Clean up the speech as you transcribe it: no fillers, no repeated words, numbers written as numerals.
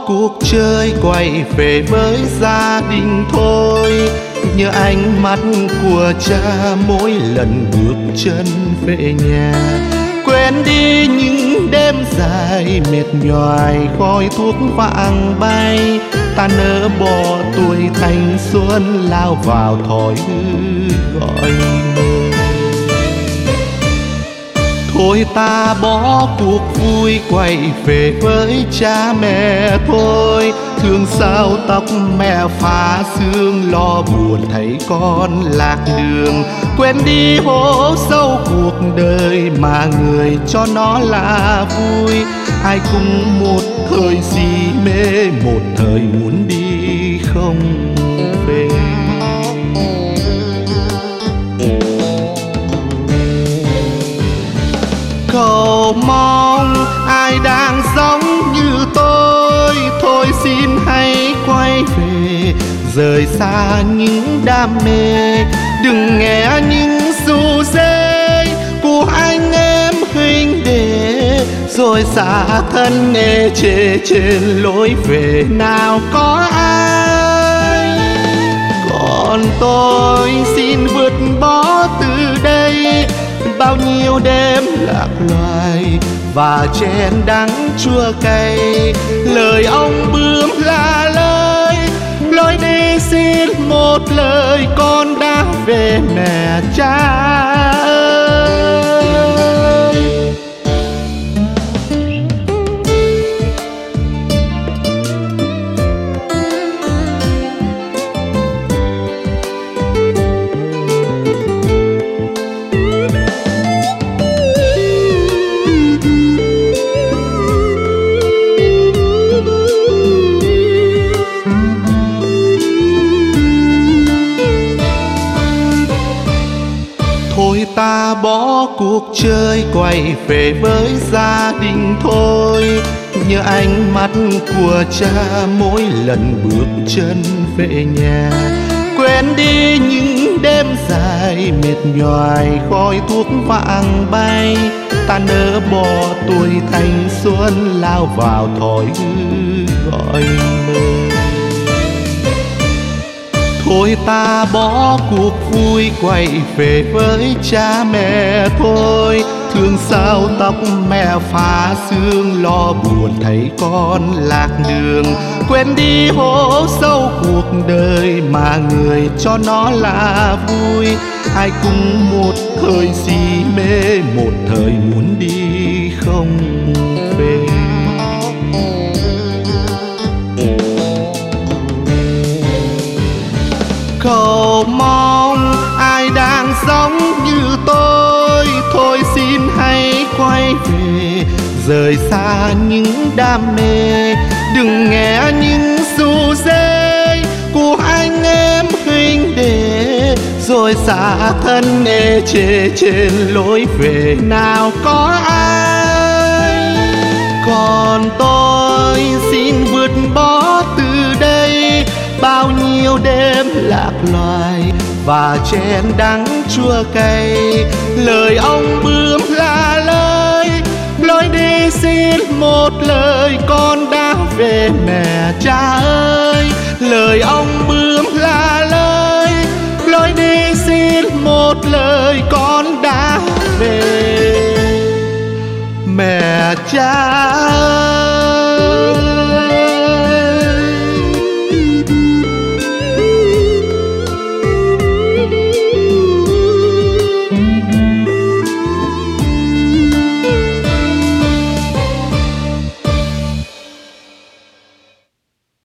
cuộc chơi quay về với gia đình thôi. Nhớ ánh mắt của cha mỗi lần bước chân về nhà. Quên đi những đêm dài mệt nhoài khói thuốc vàng bay. Ta nỡ bỏ tuổi thanh xuân lao vào thói hư gọi mơ. Thôi ta bỏ cuộc vui quay về với cha mẹ thôi. Thương sao tóc mẹ phá sương, lo buồn thấy con lạc đường. Quên đi hố sâu cuộc đời mà người cho nó là vui. Ai cũng một thời si mê, một thời muốn đi không về. Cầu mong ai đang sống như tôi, thôi xin hãy quay về, rời xa những đam mê. Đừng nghe những ru rê của anh em huynh đệ, rồi xa thân nghe chê trên lối về nào có ai. Còn tôi xin vượt bỏ từ đây bao nhiêu đêm lạc loài và chén đắng chua cay. Lời ông bướm là lối đi xin một lời, con đã về mẹ cha ơi. Thôi ta bỏ cuộc chơi quay về với gia đình thôi. Nhớ ánh mắt của cha mỗi lần bước chân về nhà. Quên đi những đêm dài mệt nhoài khói thuốc vàng bay. Ta nỡ bỏ tuổi thanh xuân lao vào thói hư gọi mơ. Thôi ta bỏ cuộc vui quay về với cha mẹ thôi. Thương sao tóc mẹ phá sương, lo buồn thấy con lạc đường. Quên đi hố sâu cuộc đời mà người cho nó là vui. Ai cũng một thời si mê, một thời muốn đi không về. Cầu mong ai đang sống như tôi, thôi xin hãy quay về, rời xa những đam mê. Đừng nghe những ru rê của anh em huynh đệ, rồi xa thân nghe chê trên lối về nào có ai. Còn tôi xin vượt bỏ từ đây bao nhiêu đêm lạc loài và chén đắng chua cay. Lời ông bướm là lối đi xin một lời, con đã về mẹ cha ơi. Lời ông bướm là lối đi xin một lời, con đã về mẹ cha